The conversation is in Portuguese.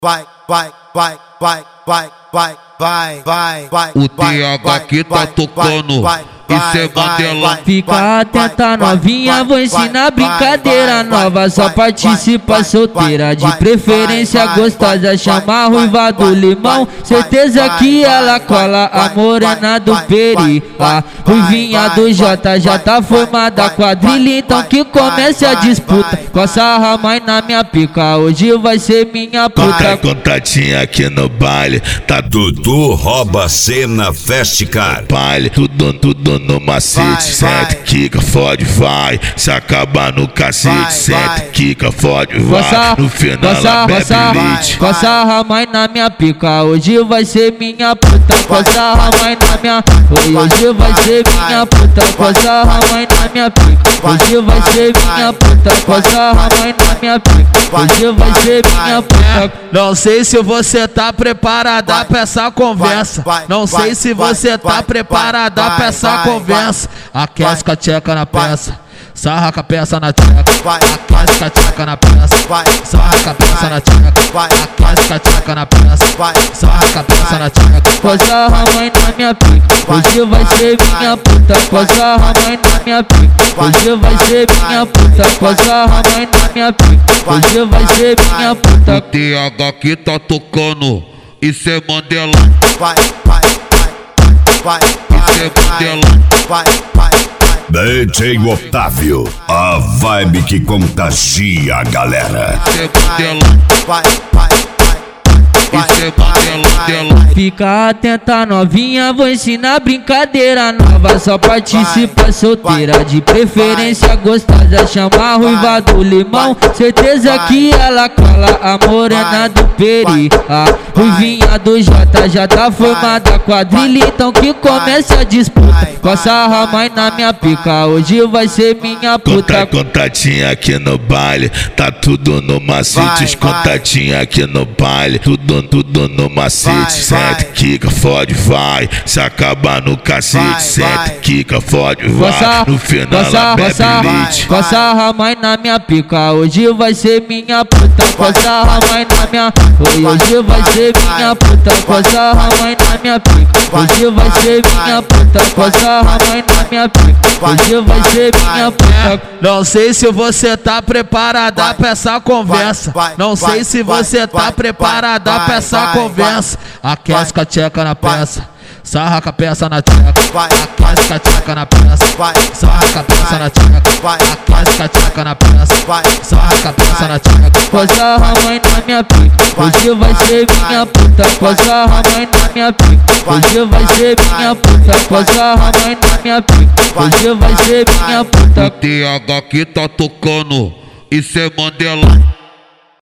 O TH que tá tocando, isso é Mandela. Fica atenta novinha, vou ensinar brincadeira nova. Só participa solteira, de preferência gostosa. Chama a ruiva do limão, certeza que ela cola. A morena do peri, a ruivinha do J. Já tá formada a quadrilha, então que comece a disputa. Coça a mãe na minha pica, hoje vai ser minha puta. Contatinha aqui no baile, tá Dudu rouba cena Festcar. baile, tudo no macete. Sente, quica, fode, vai. Se acabar no cacete, sente, quica, fode, vai. No final ela bebe leite. Coça a mãe na minha pica, hoje vai ser minha puta. Coça a mãe na minha, hoje vai ser minha puta. Coça a mãe na minha pica, hoje vai ser minha puta. Coça a mãe na minha pica, hoje vai ser minha puta. Não sei se você tá preparada pra essa conversa. Não sei se você tá preparada pra essa conversa. Aquece com a tcheca na peça, sarra com a peça na tcheca. Aquece com a tcheca na peça, sarra com a peça na tcheca. Aquece com a tcheca na peça, sarra com a peça na tcheca. Coça a mãe na minha pica, hoje vai ser minha puta. Coça a mãe na minha pica, hoje vai ser minha puta. Coça a mãe na minha pica, hoje vai ser minha puta. O TH que tá tocando, isso é Mandela. Isso é Mandela. DJ Otávio, a vibe que contagia a galera. Isso é Mandela. Isso é Mandela. Fica atenta novinha, vou ensinar brincadeira nova. Só participa solteira, de preferência gostosa. Chama a ruiva do limão, certeza que ela cola. A morena do peri, a ruivinha do J. Já tá formada a quadrilha, então que comece a disputa. Coça a mãe na minha pica, hoje vai ser minha puta. Contatinha aqui no baile, tá tudo no macete. Os contatinha aqui no baile, tudo no macete. Sente, quica, fode, vai. Se acabar no cacete, sente, quica, fode, vai. No final ela bebe leite. Coça a mãe na minha pica, hoje vai ser minha puta. Coça a mãe na minha, hoje vai ser minha puta. Coça a mãe na minha pica, hoje vai ser minha puta. Coça a mãe na minha pica, hoje vai ser minha puta. Não sei se você tá preparada pra essa conversa. Não sei se você tá preparada pra essa conversa. Aquece com a tcheca na peça, sarra com a peça na tcheca. Aquece com a tcheca na peça, sarra com a peça na tcheca. Aquece com a tcheca na peça, sarra com a peça na tcheca. Coça a mãe na minha pica, hoje vai ser minha puta. Coça a mãe na minha pica, hoje vai ser minha puta. Coça a mãe na minha pica, hoje vai ser minha puta. O TH que tá tocando, isso é Mandela.